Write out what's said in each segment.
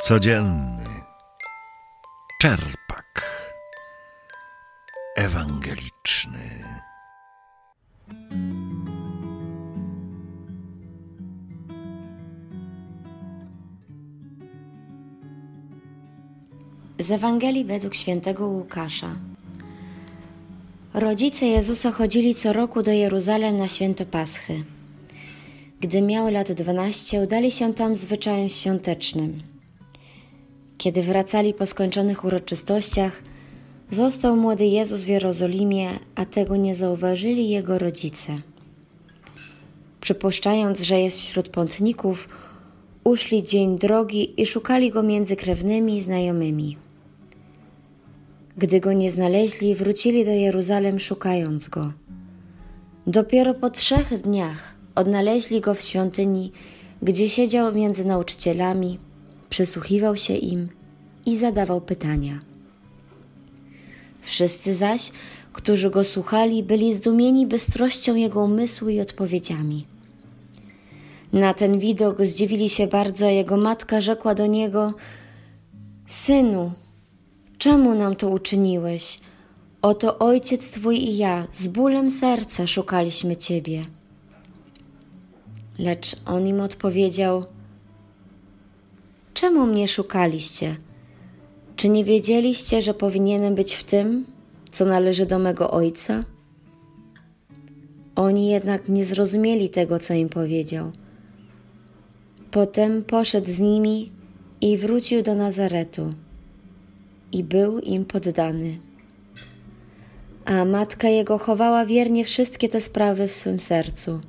Codzienny czerpak ewangeliczny. Z Ewangelii według świętego Łukasza. Rodzice Jezusa chodzili co roku do Jeruzalem na święto Paschy. Gdy miał lat 12, udali się tam zwyczajem świątecznym. Kiedy wracali po skończonych uroczystościach, został młody Jezus w Jerozolimie, a tego nie zauważyli jego rodzice. Przypuszczając, że jest wśród pątników, uszli dzień drogi i szukali go między krewnymi i znajomymi. Gdy go nie znaleźli, wrócili do Jeruzalem szukając go. Dopiero po 3 dniach odnaleźli go w świątyni, gdzie siedział między nauczycielami, przysłuchiwał się im i zadawał pytania. Wszyscy zaś, którzy go słuchali, byli zdumieni bystrością jego umysłu i odpowiedziami. Na ten widok zdziwili się bardzo, a jego matka rzekła do niego: Synu, czemu nam to uczyniłeś? Oto ojciec twój i ja z bólem serca szukaliśmy ciebie. Lecz on im odpowiedział: Czemu mnie szukaliście? Czy nie wiedzieliście, że powinienem być w tym, co należy do mego ojca? Oni jednak nie zrozumieli tego, co im powiedział. Potem poszedł z nimi i wrócił do Nazaretu i był im poddany. A matka jego chowała wiernie wszystkie te sprawy w swym sercu.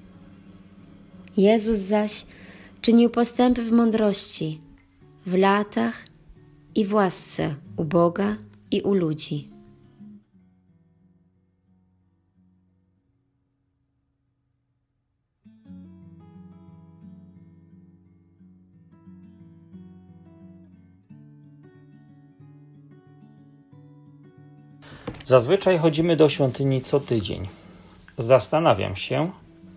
Jezus zaś czynił postępy w mądrości, w latach i w łasce u Boga i u ludzi. Zazwyczaj chodzimy do świątyni co tydzień. Zastanawiam się,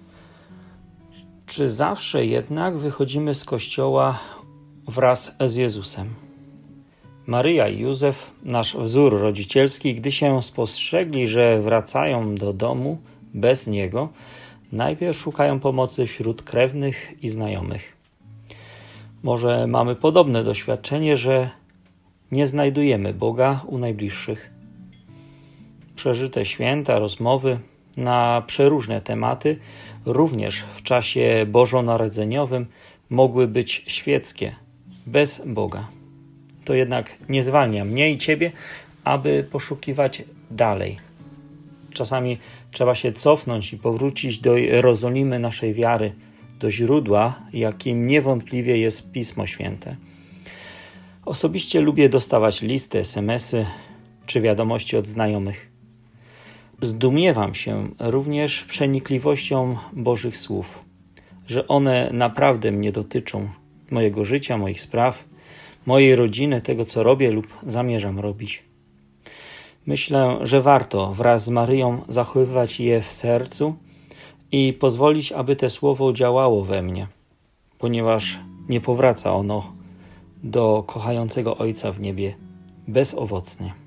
czy zawsze jednak wychodzimy z kościoła wraz z Jezusem. Maryja i Józef, nasz wzór rodzicielski, gdy się spostrzegli, że wracają do domu bez Niego, najpierw szukają pomocy wśród krewnych i znajomych. Może mamy podobne doświadczenie, że nie znajdujemy Boga u najbliższych. Przeżyte święta, rozmowy na przeróżne tematy, również w czasie bożonarodzeniowym, mogły być świeckie, bez Boga. To jednak nie zwalnia mnie i Ciebie, aby poszukiwać dalej. Czasami trzeba się cofnąć i powrócić do Jerozolimy naszej wiary, do źródła, jakim niewątpliwie jest Pismo Święte. Osobiście lubię dostawać listy, SMS-y czy wiadomości od znajomych. Zdumiewam się również przenikliwością Bożych słów, że one naprawdę mnie dotyczą, mojego życia, moich spraw, mojej rodziny, tego co robię lub zamierzam robić. Myślę, że warto wraz z Maryją zachowywać je w sercu i pozwolić, aby to słowo działało we mnie, ponieważ nie powraca ono do kochającego Ojca w niebie bezowocnie.